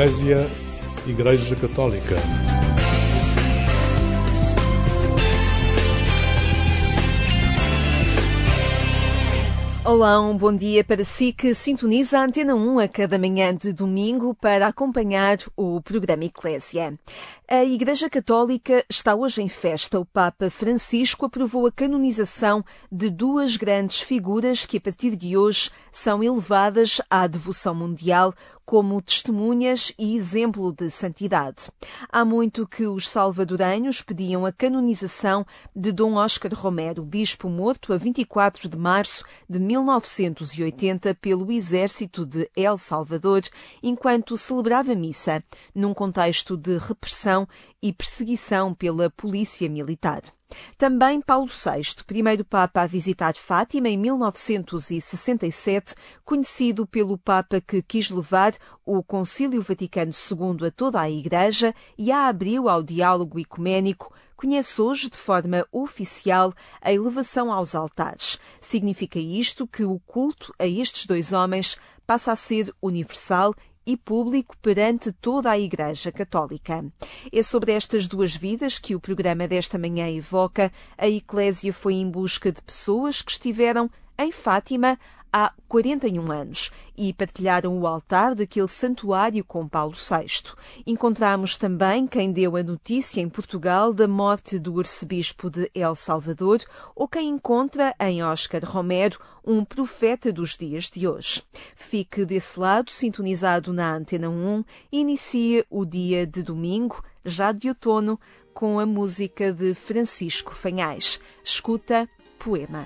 Eclésia, Igreja Católica. Olá, bom dia para si que sintoniza a Antena 1 a cada manhã de domingo para acompanhar o programa Eclésia. A Igreja Católica está hoje em festa. O Papa Francisco aprovou a canonização de duas grandes figuras que a partir de hoje são elevadas à devoção mundial como testemunhas e exemplo de santidade. Há muito que os salvadorenhos pediam a canonização de Dom Oscar Romero, bispo morto a 24 de março de 1980 pelo exército de El Salvador, enquanto celebrava missa, num contexto de repressão e perseguição pela polícia militar. Também Paulo VI, primeiro Papa a visitar Fátima em 1967, conhecido pelo Papa que quis levar o Concílio Vaticano II a toda a Igreja e a abriu ao diálogo ecuménico, conhece hoje de forma oficial a elevação aos altares. Significa isto que o culto a estes dois homens passa a ser universal e público perante toda a Igreja Católica. É sobre estas duas vidas que o programa desta manhã evoca. A Eclésia foi em busca de pessoas que estiveram em Fátima há 41 anos e partilharam o altar daquele santuário com Paulo VI. Encontramos também quem deu a notícia em Portugal da morte do arcebispo de El Salvador ou quem encontra em Oscar Romero um profeta dos dias de hoje. Fique desse lado, sintonizado na Antena 1 e inicie o dia de domingo, já de outono, com a música de Francisco Fanhais. Escuta Poema.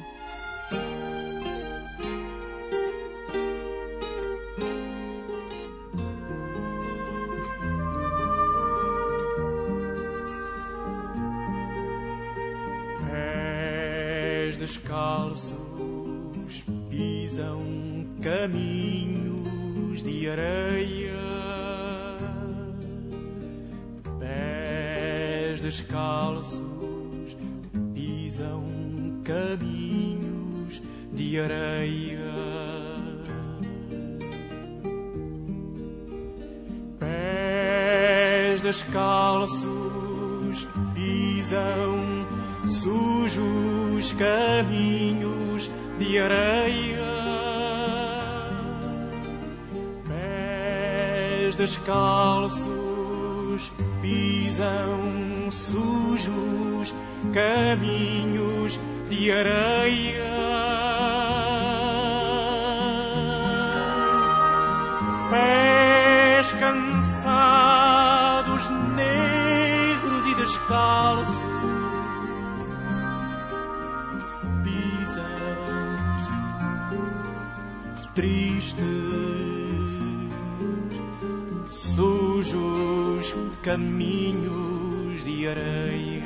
Descalços pisam caminhos de areia, pés descalços pisam caminhos de areia, pés descalços pisam sujos caminhos de areia, pés descalços pisam sujos caminhos de areia, pés cansados, negros e descalços tristes, sujos caminhos de areia.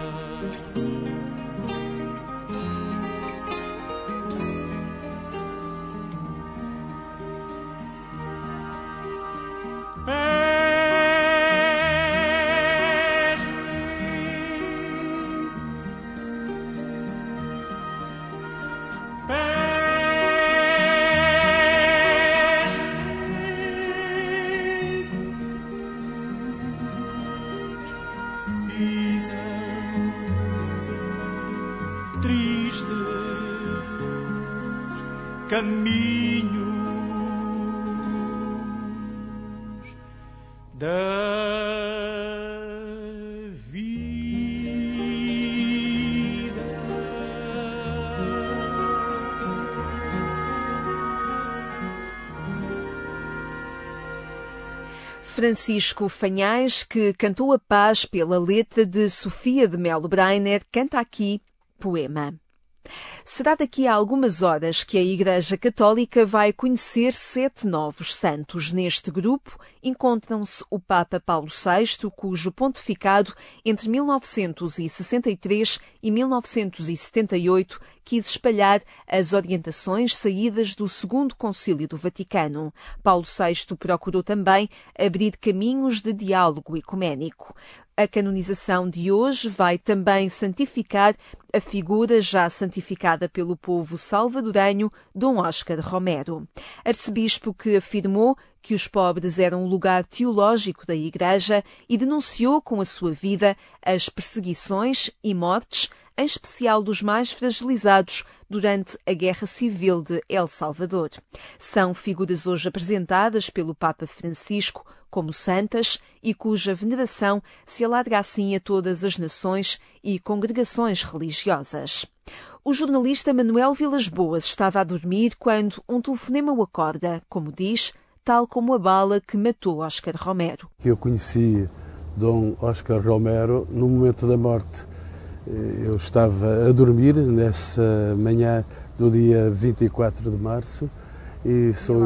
Caminhos da vida. Francisco Fanhais, que cantou a paz pela letra de Sofia de Melo Breiner, canta aqui Poema. Será daqui a algumas horas que a Igreja Católica vai conhecer 7 novos santos. Neste grupo encontram-se o Papa Paulo VI, cujo pontificado entre 1963 e 1978 quis espalhar as orientações saídas do Segundo Concílio do Vaticano. Paulo VI procurou também abrir caminhos de diálogo ecuménico. A canonização de hoje vai também santificar a figura já santificada pelo povo salvadorenho, Dom Oscar Romero. Arcebispo que afirmou que os pobres eram um lugar teológico da Igreja e denunciou com a sua vida as perseguições e mortes, em especial dos mais fragilizados, durante a Guerra Civil de El Salvador. São figuras hoje apresentadas pelo Papa Francisco como santas e cuja veneração se alarga assim a todas as nações e congregações religiosas. O jornalista Manuel Vilas Boas estava a dormir quando um telefonema o acorda, como diz, tal como a bala que matou Óscar Romero. Eu conheci Dom Óscar Romero no momento da morte. Eu estava a dormir nessa manhã do dia 24 de março. E sou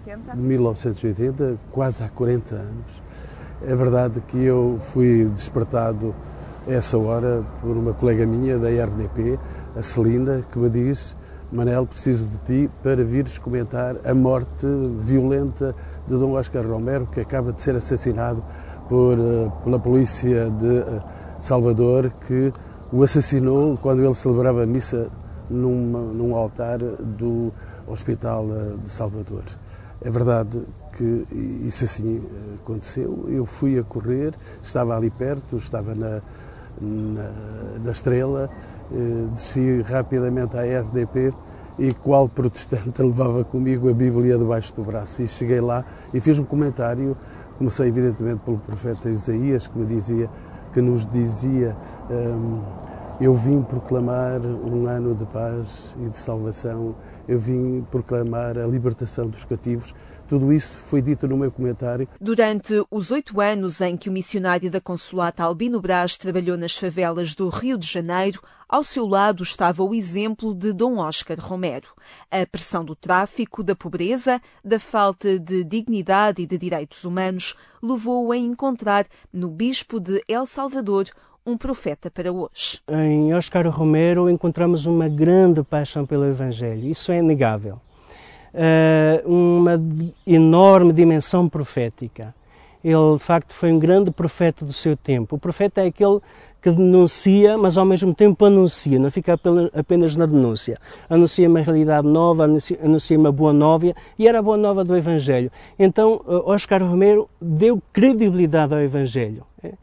1980, quase há 40 anos. É verdade que eu fui despertado a essa hora por uma colega minha da RDP, a Celina, que me diz: Manel, preciso de ti para vires comentar a morte violenta de Dom Óscar Romero, que acaba de ser assassinado pela polícia de Salvador, que o assassinou quando ele celebrava a missa num altar do Hospital de Salvador. É verdade que isso assim aconteceu. Eu fui a correr, estava ali perto, estava na Estrela, desci rapidamente à RDP e, qual protestante, levava comigo a Bíblia debaixo do braço. E cheguei lá e fiz um comentário. Comecei, evidentemente, pelo profeta Isaías, que nos dizia: eu vim proclamar um ano de paz e de salvação, eu vim proclamar a libertação dos cativos. Tudo isso foi dito no meu comentário. Durante os 8 anos em que o missionário da Consolata Albino Brás trabalhou nas favelas do Rio de Janeiro, ao seu lado estava o exemplo de Dom Óscar Romero. A pressão do tráfico, da pobreza, da falta de dignidade e de direitos humanos levou-o a encontrar no bispo de El Salvador um profeta para hoje. Em Óscar Romero encontramos uma grande paixão pelo Evangelho, isso é inegável. Uma enorme dimensão profética. Ele, de facto, foi um grande profeta do seu tempo. O profeta é aquele que denuncia, mas ao mesmo tempo anuncia, não fica apenas na denúncia. Anuncia uma realidade nova, anuncia uma boa nova, e era a boa nova do Evangelho. Então, Óscar Romero deu credibilidade ao Evangelho.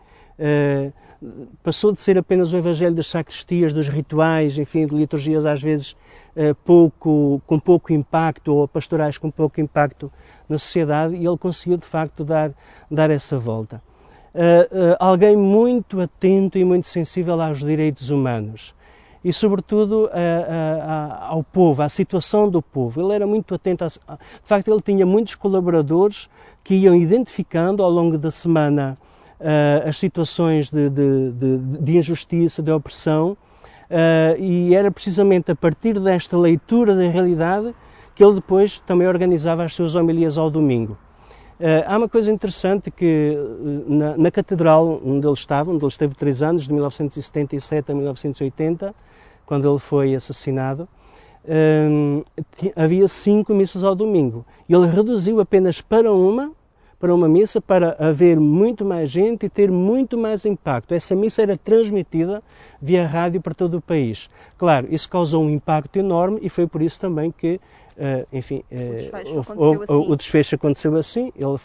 Passou de ser apenas o Evangelho das sacristias, dos rituais, enfim, de liturgias às vezes com pouco impacto, ou pastorais com pouco impacto na sociedade, e ele conseguiu de facto dar essa volta. Alguém muito atento e muito sensível aos direitos humanos e sobretudo ao povo, à situação do povo. Ele era muito atento, de facto ele tinha muitos colaboradores que iam identificando ao longo da semana as situações de injustiça, de opressão, e era precisamente a partir desta leitura da realidade que ele depois também organizava as suas homilias ao domingo. Há uma coisa interessante que na catedral onde ele esteve 3 anos, de 1977 a 1980, quando ele foi assassinado, havia 5 missas ao domingo. Ele reduziu apenas para uma missa, para haver muito mais gente e ter muito mais impacto. Essa missa era transmitida via rádio para todo o país. Claro, isso causou um impacto enorme e foi por isso também que, o desfecho aconteceu assim. Ele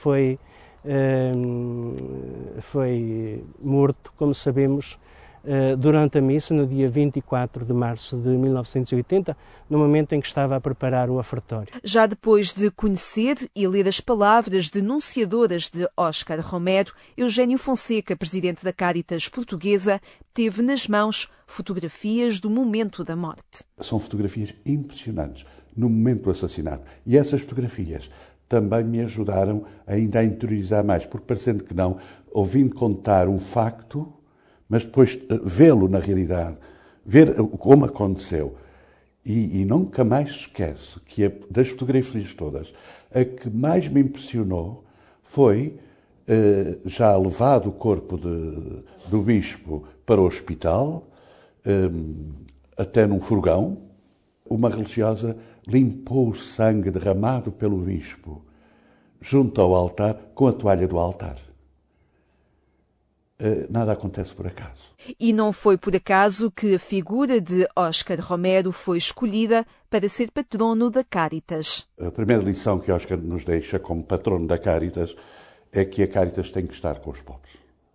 foi morto, como sabemos, durante a missa, no dia 24 de março de 1980, no momento em que estava a preparar o ofertório. Já depois de conhecer e ler as palavras denunciadoras de Óscar Romero, Eugênio Fonseca, presidente da Cáritas Portuguesa, teve nas mãos fotografias do momento da morte. São fotografias impressionantes no momento do assassinato. E essas fotografias também me ajudaram ainda a interiorizar mais, porque, parecendo que não, ouvindo contar um facto, mas depois vê-lo na realidade, ver como aconteceu. E nunca mais esqueço que das fotografias todas, a que mais me impressionou foi, já levado o corpo do bispo para o hospital, até num furgão, uma religiosa limpou o sangue derramado pelo bispo junto ao altar com a toalha do altar. nada acontece por acaso. E não foi por acaso que a figura de Óscar Romero foi escolhida para ser patrono da Cáritas. A primeira lição que Óscar nos deixa como patrono da Cáritas é que a Cáritas tem que estar com os pobres.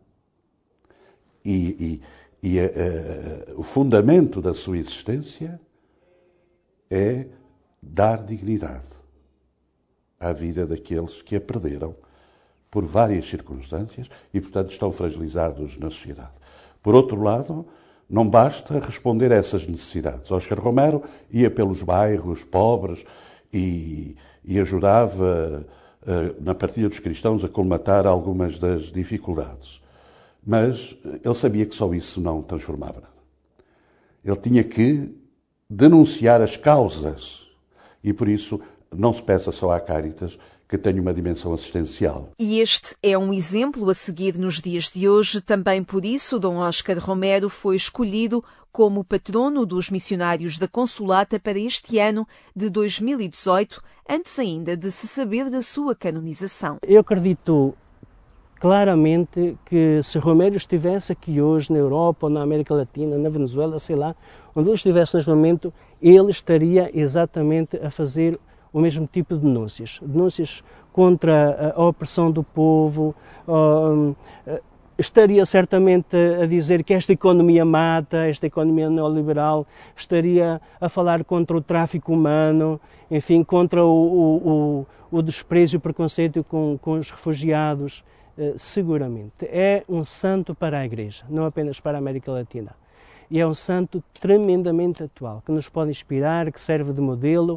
O fundamento da sua existência é dar dignidade à vida daqueles que a perderam por várias circunstâncias e, portanto, estão fragilizados na sociedade. Por outro lado, não basta responder a essas necessidades. Óscar Romero ia pelos bairros pobres e ajudava na partilha dos cristãos a colmatar algumas das dificuldades. Mas ele sabia que só isso não transformava nada. Ele tinha que denunciar as causas e, por isso, não se peça só à Cáritas que tenha uma dimensão assistencial. E este é um exemplo a seguir nos dias de hoje. Também por isso, Dom Óscar Romero foi escolhido como patrono dos missionários da Consolata para este ano de 2018, antes ainda de se saber da sua canonização. Eu acredito claramente que se Romero estivesse aqui hoje na Europa ou na América Latina, na Venezuela, sei lá, onde ele estivesse neste momento, ele estaria exatamente a fazer o mesmo tipo de denúncias. Denúncias contra a opressão do povo, estaria certamente a dizer que esta economia mata, esta economia neoliberal, estaria a falar contra o tráfico humano, enfim, contra o desprezo e o preconceito com os refugiados. Seguramente. É um santo para a Igreja, não apenas para a América Latina. E é um santo tremendamente atual, que nos pode inspirar, que serve de modelo.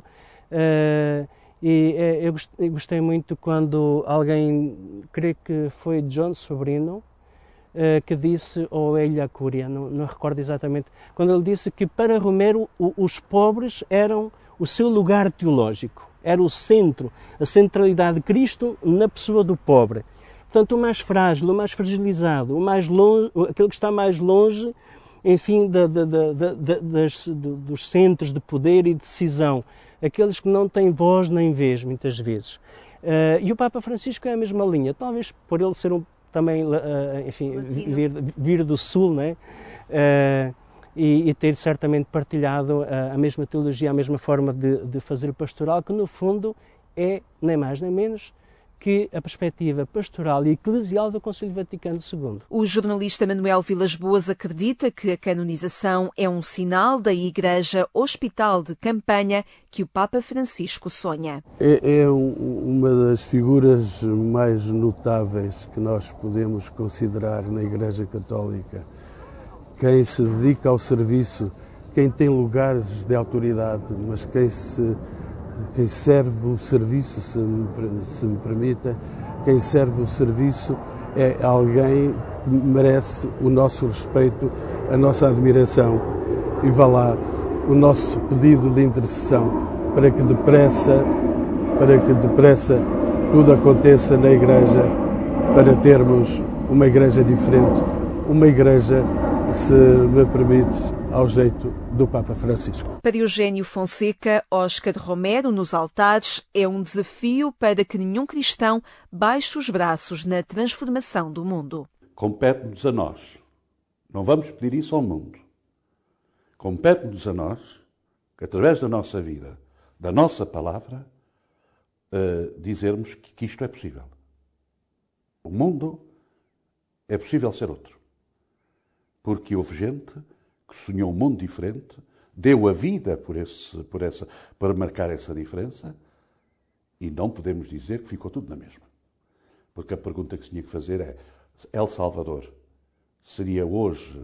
Eu gostei muito quando alguém, creio que foi John Sobrino, que disse, ou Elia Cúria, não recordo exatamente, quando ele disse que para Romero os pobres eram o seu lugar teológico, era o centro, a centralidade de Cristo na pessoa do pobre. Portanto, o mais frágil, o mais fragilizado, o mais longe, aquele que está mais longe, enfim, dos centros de poder e decisão, aqueles que não têm voz nem vez, muitas vezes. E o Papa Francisco é a mesma linha, talvez por ele ser também, enfim, vir do Sul, né? E ter certamente partilhado a mesma teologia, a mesma forma de fazer pastoral, que no fundo é nem mais nem menos que a perspectiva pastoral e eclesial do Concílio Vaticano II. O jornalista Manuel Vilas Boas acredita que a canonização é um sinal da Igreja Hospital de Campanha que o Papa Francisco sonha. É uma das figuras mais notáveis que nós podemos considerar na Igreja Católica. Quem se dedica ao serviço, quem tem lugares de autoridade, mas quem serve o serviço, se me permita, quem serve o serviço é alguém que merece o nosso respeito, a nossa admiração. E vá lá o nosso pedido de intercessão para que depressa tudo aconteça na Igreja, para termos uma Igreja diferente, uma Igreja, se me permite, ao jeito do Papa Francisco. Para Eugênio Fonseca, Óscar Romero nos altares é um desafio para que nenhum cristão baixe os braços na transformação do mundo. Compete-nos a nós. Não vamos pedir isso ao mundo. Compete-nos a nós, que através da nossa vida, da nossa palavra, dizermos que isto é possível. O mundo é possível ser outro. Porque houve gente que sonhou um mundo diferente, deu a vida para marcar essa diferença, e não podemos dizer que ficou tudo na mesma. Porque a pergunta que se tinha que fazer é: El Salvador seria hoje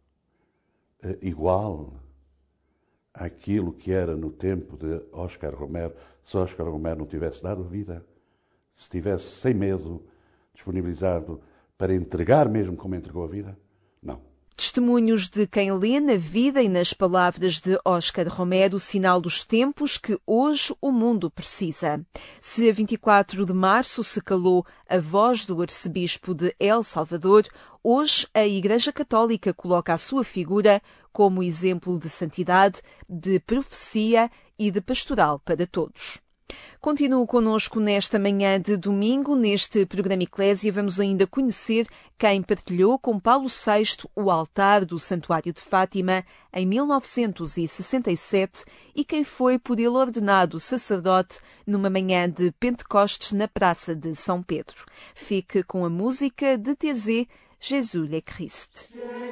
igual àquilo que era no tempo de Óscar Romero, se Óscar Romero não tivesse dado a vida, se estivesse sem medo, disponibilizado para entregar mesmo como entregou a vida? Não. Testemunhos de quem lê na vida e nas palavras de Óscar Romero o sinal dos tempos que hoje o mundo precisa. Se a 24 de março se calou a voz do arcebispo de El Salvador, hoje a Igreja Católica coloca a sua figura como exemplo de santidade, de profecia e de pastoral para todos. Continue connosco nesta manhã de domingo. Neste programa Eclésia vamos ainda conhecer quem partilhou com Paulo VI o altar do Santuário de Fátima em 1967 e quem foi por ele ordenado sacerdote numa manhã de Pentecostes na Praça de São Pedro. Fique com a música de TZ, Jesus le Christ.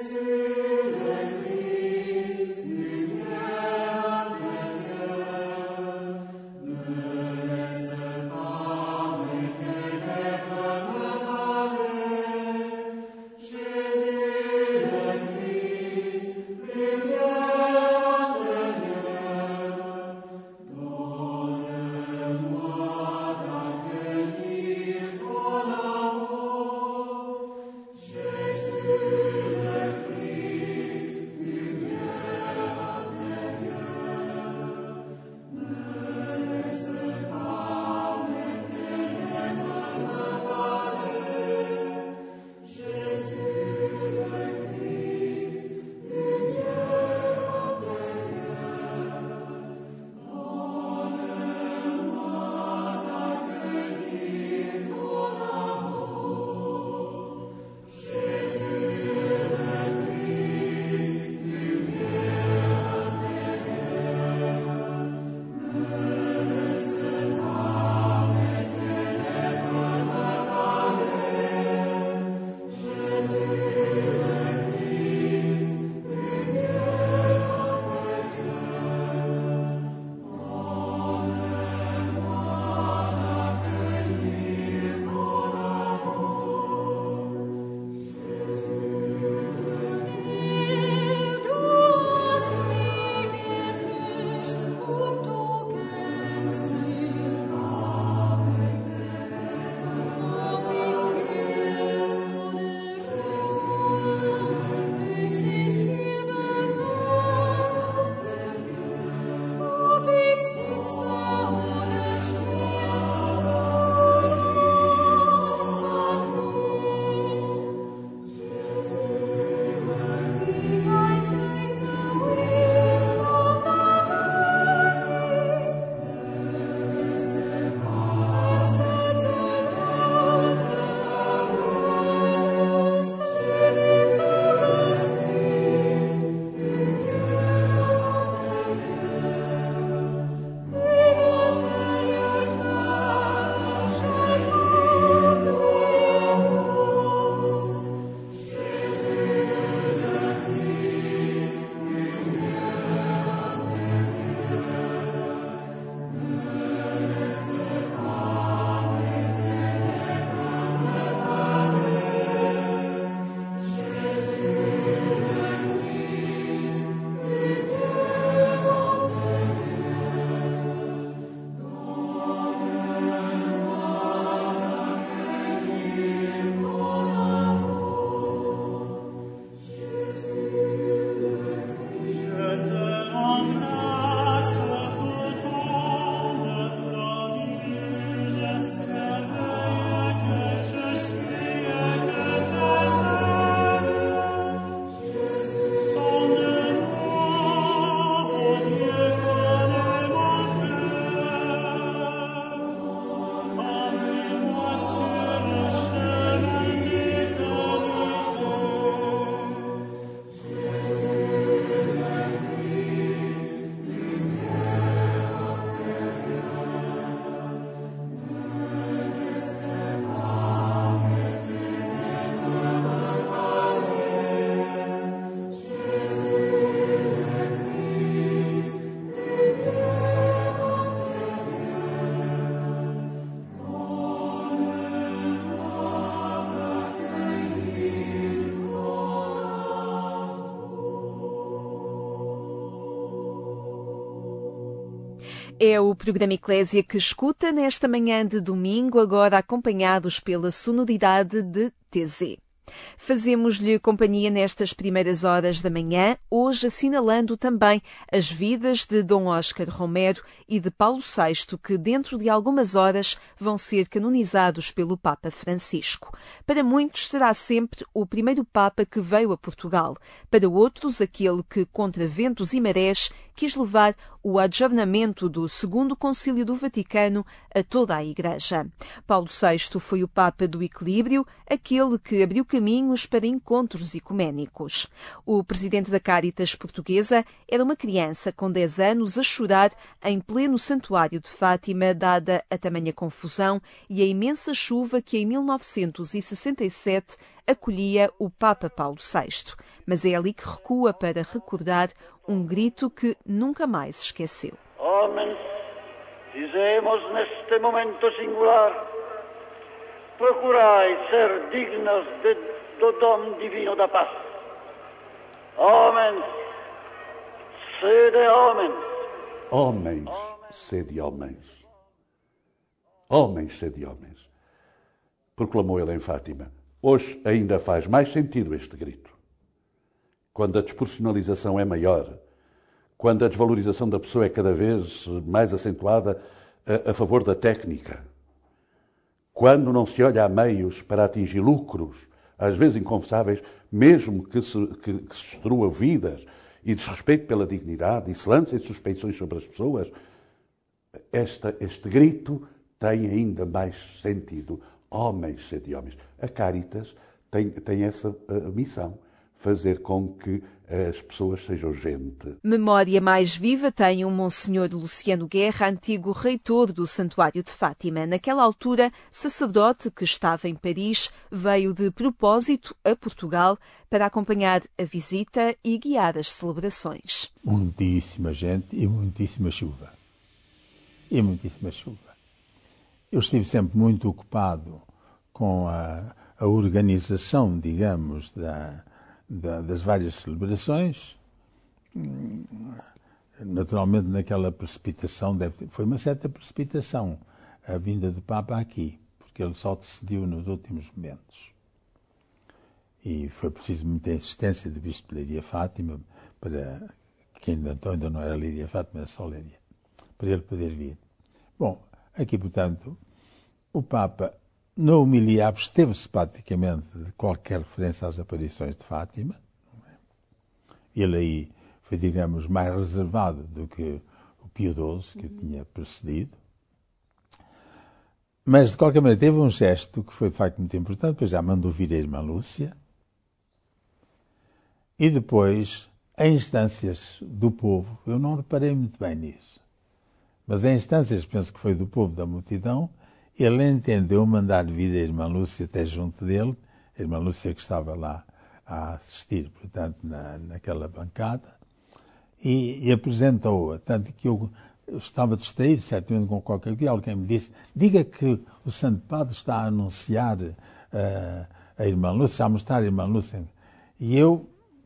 É o programa Eclésia que escuta nesta manhã de domingo, agora acompanhados pela sonoridade de TZ. Fazemos-lhe companhia nestas primeiras horas da manhã, hoje assinalando também as vidas de Dom Oscar Romero e de Paulo VI, que dentro de algumas horas vão ser canonizados pelo Papa Francisco. Para muitos será sempre o primeiro Papa que veio a Portugal, para outros aquele que, contra ventos e marés, quis levar o adjornamento do Segundo Concílio do Vaticano a toda a Igreja. Paulo VI foi o Papa do Equilíbrio, aquele que abriu caminhos para encontros ecuménicos. O presidente da Cáritas portuguesa era uma criança com 10 anos a chorar em pleno santuário de Fátima, dada a tamanha confusão e a imensa chuva que em 1967 acolhia o Papa Paulo VI. Mas é ali que recua para recordar um grito que nunca mais esqueceu. Homens, dizemos neste momento singular, procurai ser dignos do dom divino da paz. Homens, sede homens. Homens, sede homens. Homens, sede homens. Proclamou ele em Fátima. Hoje ainda faz mais sentido este grito. Quando a desproporcionalização é maior, quando a desvalorização da pessoa é cada vez mais acentuada a favor da técnica, quando não se olha a meios para atingir lucros, às vezes inconfessáveis, mesmo que se destrua vidas, e desrespeito pela dignidade, e se lancem suspeições sobre as pessoas, este grito tem ainda mais sentido. Homens, sede homens. A Cáritas tem essa missão, fazer com que as pessoas sejam gente. Memória mais viva tem um Monsenhor Luciano Guerra, antigo reitor do Santuário de Fátima. Naquela altura, sacerdote que estava em Paris, veio de propósito a Portugal para acompanhar a visita e guiar as celebrações. Muitíssima gente e muitíssima chuva. Eu estive sempre muito ocupado com a organização, digamos, das várias celebrações. Naturalmente, naquela precipitação, foi uma certa precipitação a vinda do Papa aqui, porque ele só decidiu nos últimos momentos. E foi preciso muita insistência do Bispo de Leiria Fátima, que ainda não era Leiria Fátima, era só Leiria, para ele poder vir. Bom, aqui, portanto, o Papa, na homilia, absteve-se praticamente de qualquer referência às aparições de Fátima. Ele aí foi, digamos, mais reservado do que o Pio XII, que o tinha precedido. Mas, de qualquer maneira, teve um gesto que foi, de facto, muito importante, pois já mandou vir a irmã Lúcia. E depois, em instâncias do povo, eu não reparei muito bem nisso, mas em instâncias, penso que foi do povo, da multidão, ele entendeu mandar vir a irmã Lúcia até junto dele, a irmã Lúcia que estava lá a assistir, portanto, naquela bancada, e apresentou-a, tanto que eu estava distraído, certamente com qualquer coisa, alguém me disse, diga que o Santo Padre está a anunciar a irmã Lúcia, a mostrar a irmã Lúcia, e eu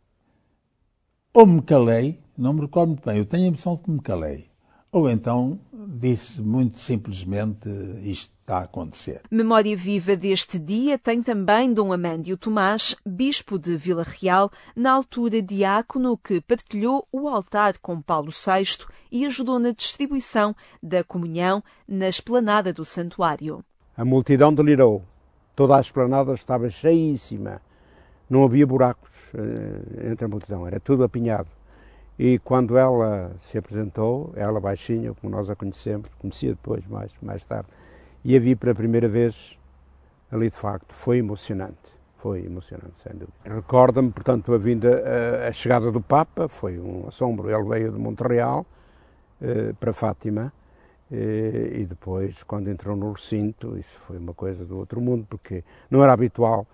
ou me calei, não me recordo muito bem, eu tenho a impressão de que me calei, ou então disse muito simplesmente isto está a acontecer. Memória viva deste dia tem também Dom Amândio Tomás, bispo de Vila Real, na altura diácono que partilhou o altar com Paulo VI e ajudou na distribuição da comunhão na esplanada do santuário. A multidão delirou. Toda a esplanada estava cheíssima. Não havia buracos entre a multidão, era tudo apinhado. E quando ela se apresentou, ela baixinha, como nós a conhecemos, conhecia depois, mais tarde, e a vi pela primeira vez ali, de facto, foi emocionante, sem dúvida. Recorda-me, portanto, a chegada do Papa, foi um assombro, ele veio de Montreal para Fátima, e depois, quando entrou no recinto, isso foi uma coisa do outro mundo, porque não era habitual,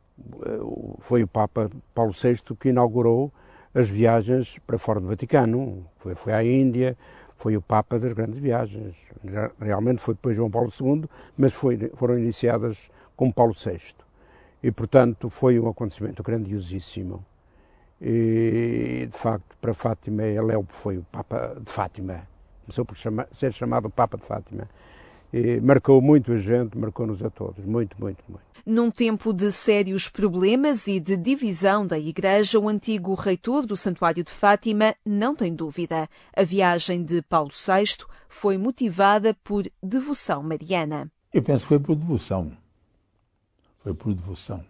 foi o Papa Paulo VI que inaugurou as viagens para fora do Vaticano, foi à Índia, foi o Papa das grandes viagens. Realmente foi depois João Paulo II, mas foram iniciadas com Paulo VI. E, portanto, foi um acontecimento grandiosíssimo. E, de facto, para Fátima, ele foi o Papa de Fátima. Começou por ser chamado Papa de Fátima. E marcou muito a gente, marcou-nos a todos. Muito, muito, muito. Num tempo de sérios problemas e de divisão da Igreja, o antigo reitor do Santuário de Fátima não tem dúvida. A viagem de Paulo VI foi motivada por devoção mariana. Eu penso que foi por devoção. Foi por devoção.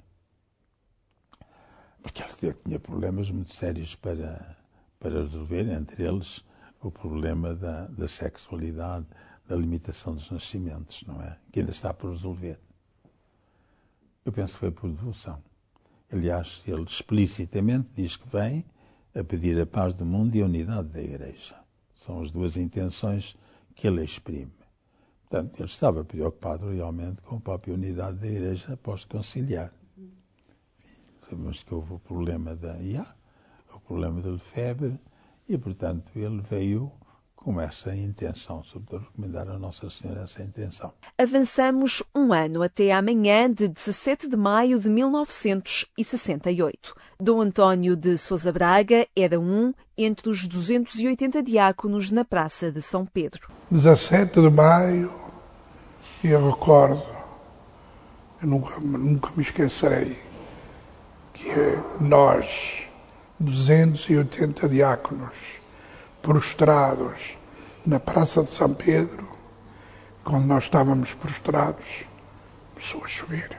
Porque ele tinha problemas muito sérios para resolver, entre eles o problema da sexualidade, da limitação dos nascimentos, não é? Que ainda está por resolver. Eu penso que foi por devoção. Aliás, ele explicitamente diz que vem a pedir a paz do mundo e a unidade da Igreja. São as duas intenções que ele exprime. Portanto, ele estava preocupado realmente com a própria unidade da Igreja pós-conciliar. Sabemos que houve o problema da IA, o problema da Lefebvre, e, portanto, ele veio com essa intenção, sobretudo recomendar a Nossa Senhora essa intenção. Avançamos um ano até amanhã de 17 de maio de 1968. Dom António de Sousa Braga era entre os 280 diáconos na Praça de São Pedro. 17 de maio, e eu recordo, eu nunca me esquecerei, que nós, 280 diáconos, prostrados na Praça de São Pedro, quando nós estávamos prostrados, começou a chover.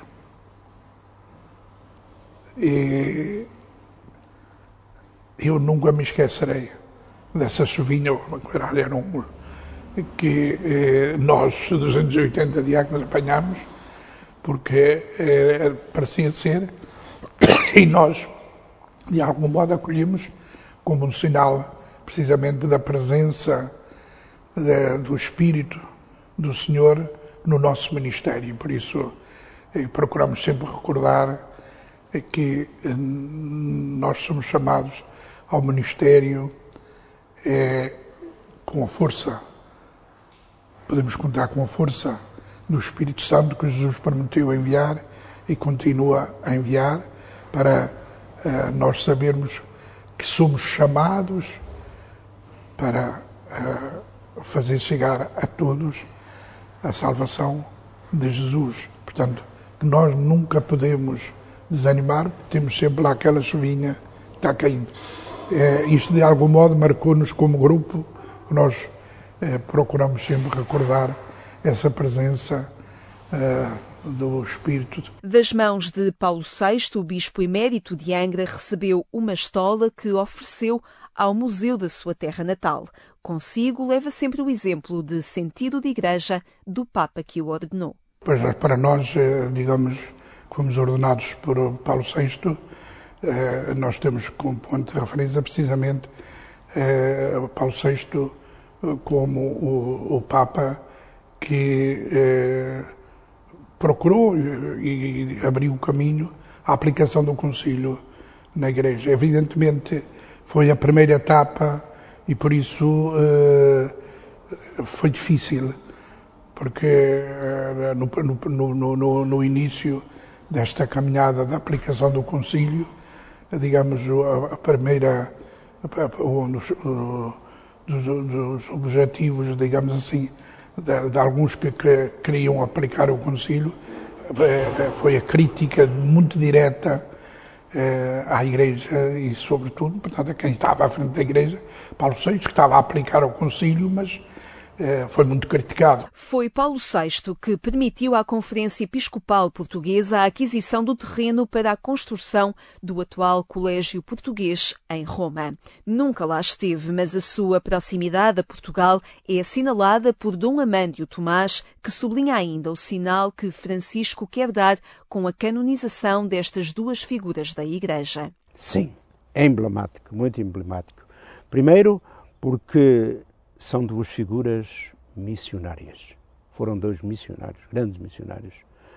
E eu nunca me esquecerei dessa chuvinha, que nós, 280 diáconos, apanhámos, porque parecia ser, e nós, de algum modo, acolhemos como um sinal precisamente da presença do Espírito do Senhor no nosso ministério. Por isso, procuramos sempre recordar que nós somos chamados ao ministério com a força. Podemos contar com a força do Espírito Santo que Jesus prometeu enviar e continua a enviar para nós sabermos que somos chamados para fazer chegar a todos a salvação de Jesus. Portanto, que nós nunca podemos desanimar, temos sempre lá aquela chuvinha que está caindo. Isto, de algum modo, marcou-nos como grupo, que nós procuramos sempre recordar essa presença do Espírito. Das mãos de Paulo VI, o bispo emérito de Angra recebeu uma estola que ofereceu ao museu da sua terra natal. Consigo leva sempre o exemplo de sentido de igreja do Papa que o ordenou. Pois, para nós, digamos, que fomos ordenados por Paulo VI, nós temos como ponto de referência precisamente Paulo VI como o Papa que procurou e abriu o caminho à aplicação do concílio na Igreja. Evidentemente, foi a primeira etapa e, por isso, foi difícil, porque no início desta caminhada da aplicação do concílio, digamos, a primeira, um dos objetivos, digamos assim, de alguns que queriam aplicar o concílio, foi a crítica muito direta à Igreja e, sobretudo, portanto, a quem estava à frente da Igreja, Paulo VI, que estava a aplicar o concílio, mas foi muito criticado. Foi Paulo VI que permitiu à Conferência Episcopal Portuguesa a aquisição do terreno para a construção do atual Colégio Português em Roma. Nunca lá esteve, mas a sua proximidade a Portugal é assinalada por Dom Amândio Tomás, que sublinha ainda o sinal que Francisco quer dar com a canonização destas duas figuras da Igreja. Sim, é emblemático, muito emblemático. Primeiro, porque são duas figuras missionárias. Foram dois missionários, grandes missionários.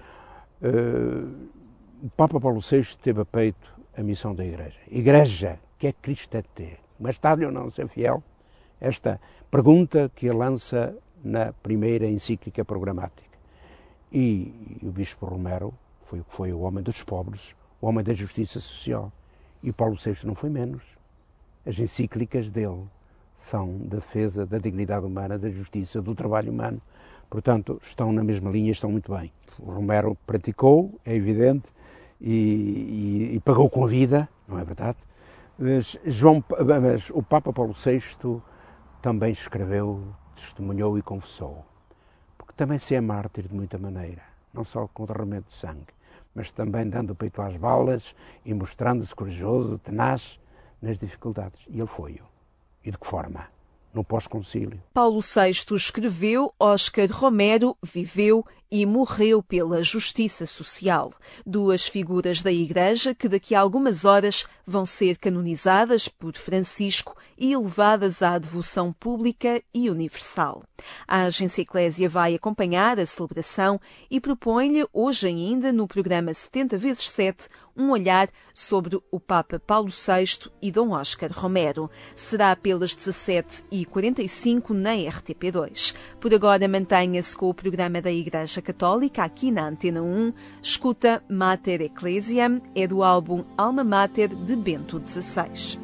O Papa Paulo VI teve a peito a missão da Igreja. Igreja, que é Cristo é ter? Mas está-lhe ou não ser fiel? Esta pergunta que ele lança na primeira encíclica programática. E o Bispo Romero foi o homem dos pobres, o homem da justiça social. E Paulo VI não foi menos. As encíclicas dele são da defesa da dignidade humana, da justiça, do trabalho humano. Portanto, estão na mesma linha, estão muito bem. O Romero praticou, é evidente, e pagou com a vida, não é verdade? Mas o Papa Paulo VI também escreveu, testemunhou e confessou. Porque também se é mártir de muita maneira, não só com derramamento de sangue, mas também dando o peito às balas e mostrando-se corajoso, tenaz nas dificuldades. E ele foi-o. E de que forma? no pós-concílio. Paulo VI escreveu, Oscar Romero viveu e morreu pela justiça social. Duas figuras da Igreja que daqui a algumas horas vão ser canonizadas por Francisco e elevadas à devoção pública e universal. A Agência Eclésia vai acompanhar a celebração e propõe-lhe hoje ainda no programa 70x7 um olhar sobre o Papa Paulo VI e Dom Oscar Romero. Será pelas 17h45 na RTP2. Por agora mantenha-se com o programa da Igreja Católica aqui na Antena 1. Escuta Mater Ecclesiam, é do álbum Alma Mater de Bento XVI.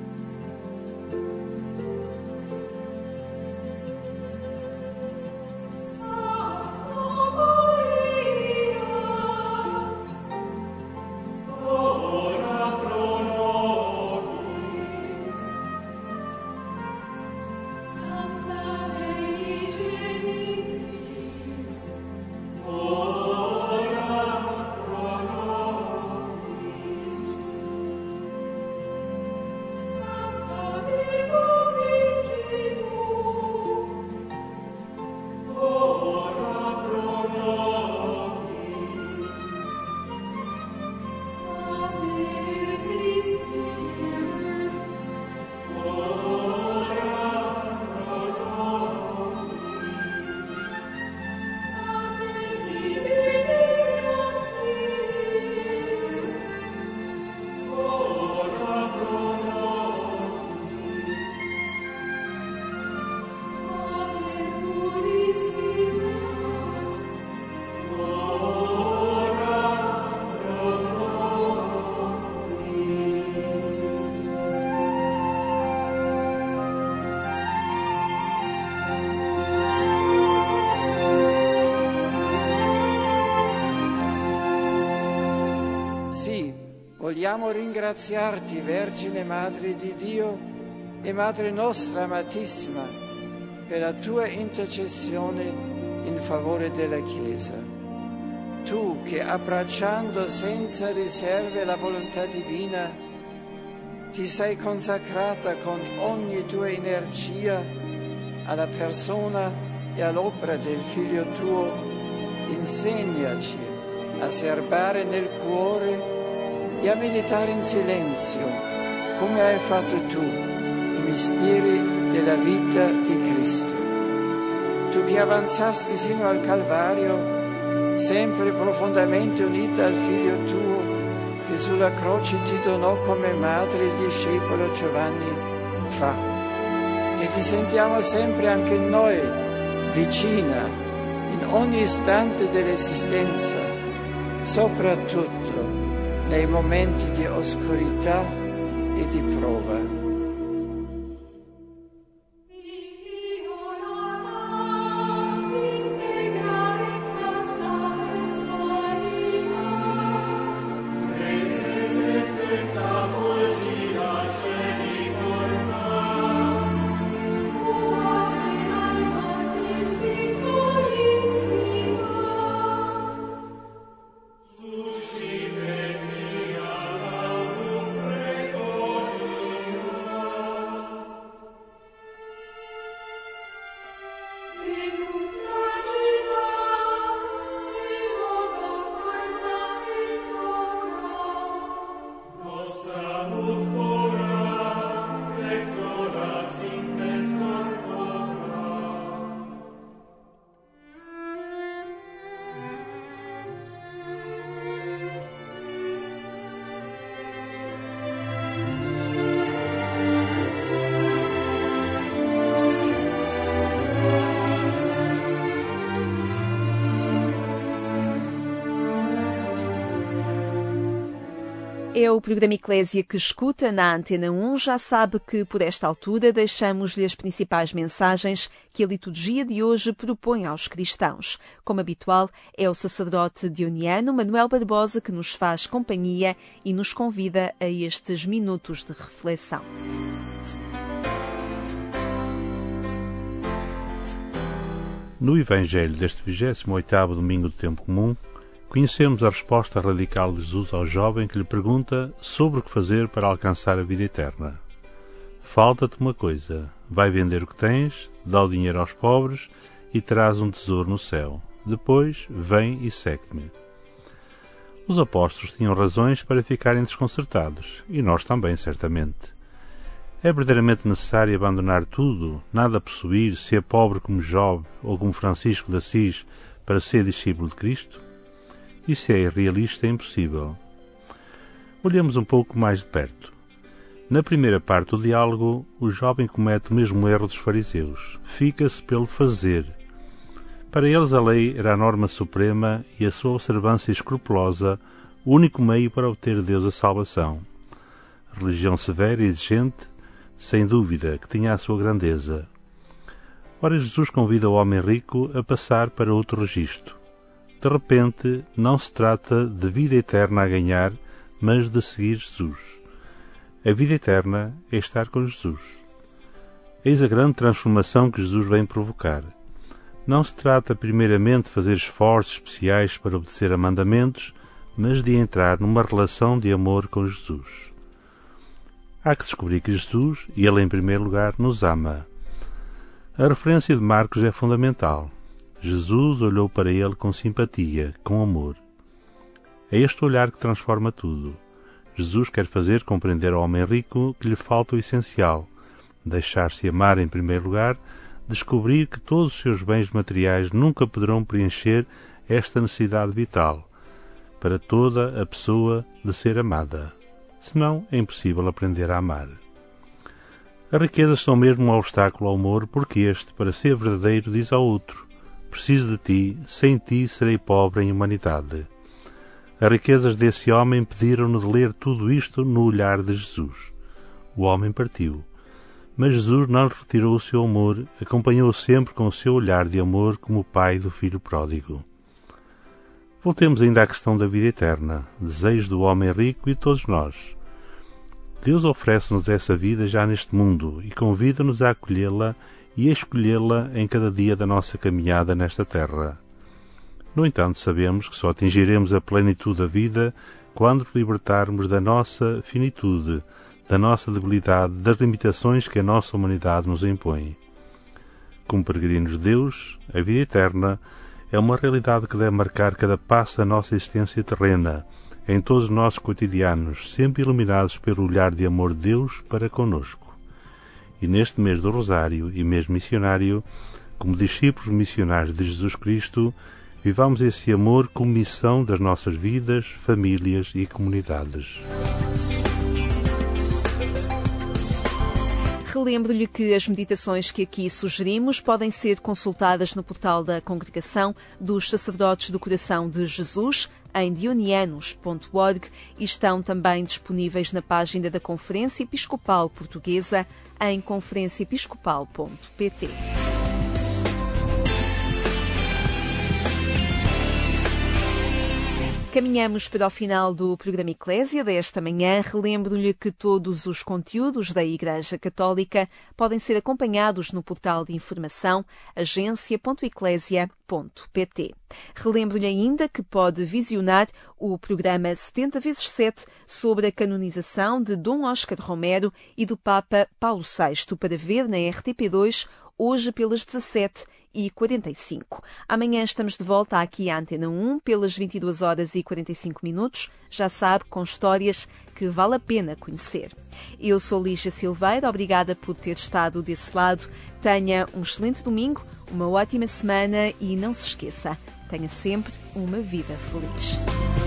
Vogliamo ringraziarti, Vergine Madre di Dio e Madre nostra amatissima, per la tua intercessione in favore della Chiesa. Tu che, abbracciando senza riserve la volontà divina, ti sei consacrata con ogni tua energia alla persona e all'opera del Figlio tuo, insegnaci a serbare nel cuore e a meditare in silenzio, come hai fatto tu, i misteri della vita di Cristo. Tu che avanzasti sino al Calvario, sempre profondamente unita al Figlio tuo, che sulla croce ti donò come madre il discepolo Giovanni, fa, che ti sentiamo sempre anche noi vicina, in ogni istante dell'esistenza, soprattutto nei momenti di oscurità e di prova. É o programa Eclésia que escuta na Antena 1. Já sabe que, por esta altura, deixamos-lhe as principais mensagens que a liturgia de hoje propõe aos cristãos. Como habitual, é o sacerdote dioniano Manuel Barbosa que nos faz companhia e nos convida a estes minutos de reflexão. No Evangelho deste 28º domingo do Tempo Comum, conhecemos a resposta radical de Jesus ao jovem que lhe pergunta sobre o que fazer para alcançar a vida eterna. Falta-te uma coisa, vai vender o que tens, dá o dinheiro aos pobres e terás um tesouro no céu. Depois, vem e segue-me. Os apóstolos tinham razões para ficarem desconcertados, e nós também, certamente. É verdadeiramente necessário abandonar tudo, nada possuir, ser pobre como Job ou como Francisco de Assis para ser discípulo de Cristo? Isso é irrealista e impossível. Olhemos um pouco mais de perto. Na primeira parte do diálogo, o jovem comete o mesmo erro dos fariseus. Fica-se pelo fazer. Para eles a lei era a norma suprema e a sua observância escrupulosa o único meio para obter de Deus a salvação. Religião severa e exigente, sem dúvida, que tinha a sua grandeza. Ora, Jesus convida o homem rico a passar para outro registro. De repente, não se trata de vida eterna a ganhar, mas de seguir Jesus. A vida eterna é estar com Jesus. Eis a grande transformação que Jesus vem provocar. Não se trata primeiramente de fazer esforços especiais para obedecer a mandamentos, mas de entrar numa relação de amor com Jesus. Há que descobrir que Jesus, e Ele em primeiro lugar, nos ama. A referência de Marcos é fundamental. Jesus olhou para ele com simpatia, com amor. É este olhar que transforma tudo. Jesus quer fazer compreender ao homem rico que lhe falta o essencial, deixar-se amar em primeiro lugar, descobrir que todos os seus bens materiais nunca poderão preencher esta necessidade vital, para toda a pessoa de ser amada. Senão é impossível aprender a amar. As riquezas são mesmo um obstáculo ao amor, porque este, para ser verdadeiro, diz ao outro: preciso de ti, sem ti serei pobre em humanidade. As riquezas desse homem impediram-no de ler tudo isto no olhar de Jesus. O homem partiu. Mas Jesus não lhe retirou o seu amor, acompanhou-o sempre com o seu olhar de amor como o pai do filho pródigo. Voltemos ainda à questão da vida eterna, desejo do homem rico e de todos nós. Deus oferece-nos essa vida já neste mundo e convida-nos a acolhê-la e a escolhê-la em cada dia da nossa caminhada nesta terra. No entanto, sabemos que só atingiremos a plenitude da vida quando nos libertarmos da nossa finitude, da nossa debilidade, das limitações que a nossa humanidade nos impõe. Como peregrinos de Deus, a vida eterna é uma realidade que deve marcar cada passo da nossa existência terrena, em todos os nossos cotidianos, sempre iluminados pelo olhar de amor de Deus para conosco. E neste mês do Rosário e mês missionário, como discípulos missionários de Jesus Cristo, vivamos esse amor como missão das nossas vidas, famílias e comunidades. Relembro-lhe que as meditações que aqui sugerimos podem ser consultadas no portal da Congregação dos Sacerdotes do Coração de Jesus, em dionianos.org, e estão também disponíveis na página da Conferência Episcopal Portuguesa, em conferenciaepiscopal.pt. Caminhamos para o final do programa Eclésia desta manhã. Relembro-lhe que todos os conteúdos da Igreja Católica podem ser acompanhados no portal de informação agência.eclésia.pt. Relembro-lhe ainda que pode visionar o programa 70x7 sobre a canonização de Dom Oscar Romero e do Papa Paulo VI para ver na RTP2 hoje pelas 17h45. Amanhã estamos de volta aqui à Antena 1 pelas 22h45. Já sabe, com histórias que vale a pena conhecer. Eu sou Lígia Silveira, obrigada por ter estado desse lado. Tenha um excelente domingo, uma ótima semana e não se esqueça, tenha sempre uma vida feliz.